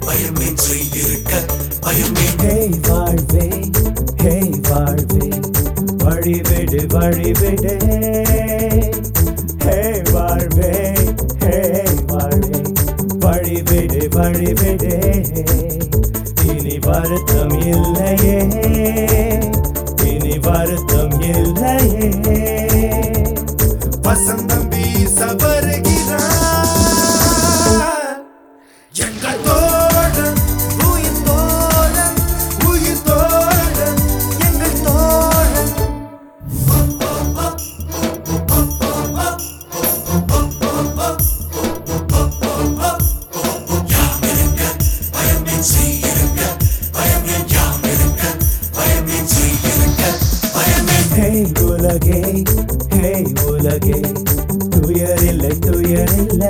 பயமின்றி இருக்க பயமே ஹே வாழ்வே ஹே வாழ்வே வழிவிடு வழிவிடு ஹே வாழ்வே ஹே வாழ்வே வழிவிடு வழிவிடு இனி வருத்தம் இல்லையே இனி வருத்தம் இல்லையே வசந்தம் வீச வருகிறார் எங்கள் தோழன் உயிர் தோழன் உயிர் தோழன் எங்கள் தோழன் யாம் இருக்க பயமின்றி இருக்க பயமே யாம் இருக்க பயமின்றி இருக்க பயமே ஹே உலகே ஹே உலகே துயரில்லை துயரில்லை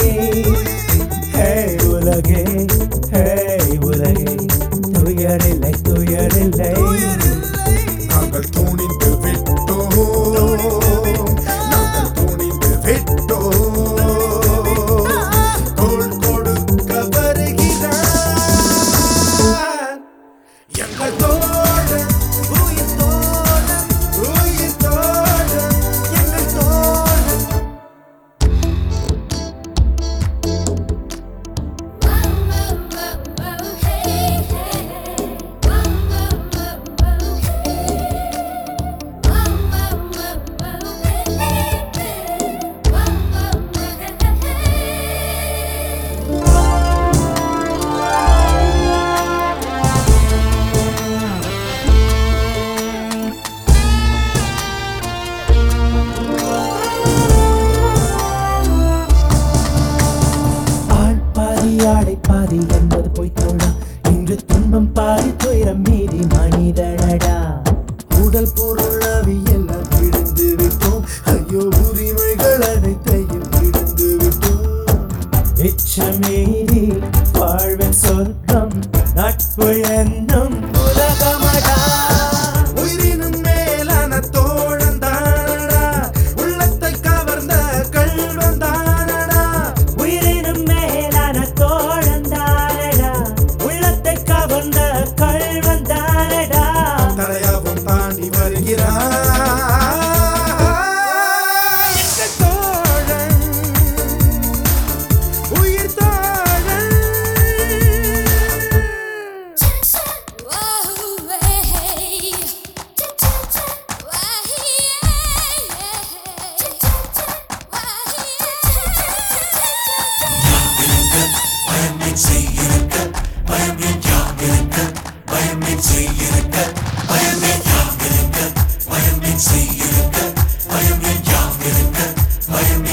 ஹே உலகே ஹே உலகே துயரில்லை துயரில்லை நாங்கள் துணிந்து விட்டோம் நாங்கள் துணிந்து விட்டோம் தோள் கொடுக்க வருகிறார் எங்கள் தோழன் உயிர் தோழன் உயிர் தோழன் எங்கள் தோழன் ஆள் பாதி ஆடை பாதி என்பது பொய்த்தோடா இன்று துன்பம் பாதி துயரம் மீதி மனிதனடா உடல் பொருள் அவி எல்லாம் விழுந்து விட்டோம் ஐயோ உரிமைகள் அனைத்தையும் விழுந்து விட்டோம் எச்சமீறி வாழ்வின் சொர்க்கம் நட்பு என்னும் உலகமடா உயிரினும் மேலான தோழன் தானடா உள்ளத்தை கவர்ந்த கள்வன் தானடா உயிரினும் மேலான தோழந்தானடா உள்ளத்தை கவர்ந்த கள்வந்தானடா தடையாவும் தாண்டி வருகிறார் எங்கள் தோழன் உயிர் தோழன் பயமின்றி இருக்க பயமே யாம் இருக்க பயமின்றி இருக்க பயமே யாம் இருக்க பயமின்றி இருக்க பயமே யாம் இருக்க பயமே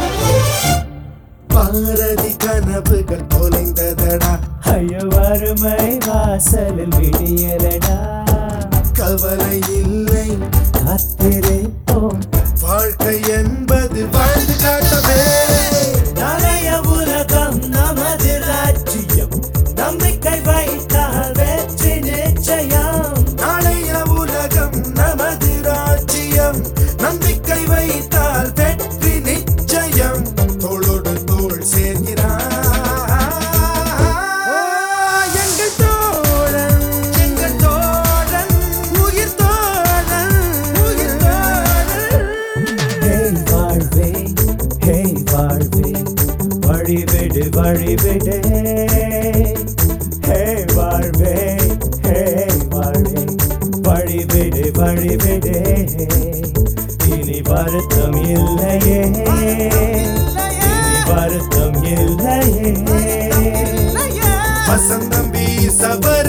பாரதி கனவுகள் தொலைந்ததடா ஐயோ வறுமை வாசலில் விடியலடா கவலை இல்லை காத்திருப்போம் வாழ்க்கை என்பது வாழ்ந்து காட்டவே நாளைய உலகம் நமது ராஜ்யம் நம்பிக்கை வைத்தால் வெற்றி நிச்சயம் நாளைய உலகம் நமது ராஜ்யம் நம்பிக்கை வைத்தால் வெற்றி நிச்சயம் தோளோடு தோள் சேர்கிறார் எங்கள் தோழன் எங்கள் தோழன் உயிர் தோழன் உயிர் தோழன் ஹே வாழ்வே ஹே வாழ்வே வழிவிடு வழிவிடு ஹே வாழ்வே ஹே வாழ்வே வழிவிடு வழிவிடு இனி வருத்தம் இல்லையே இனி வருத்தம் இல்லையே வசந்தம் வீச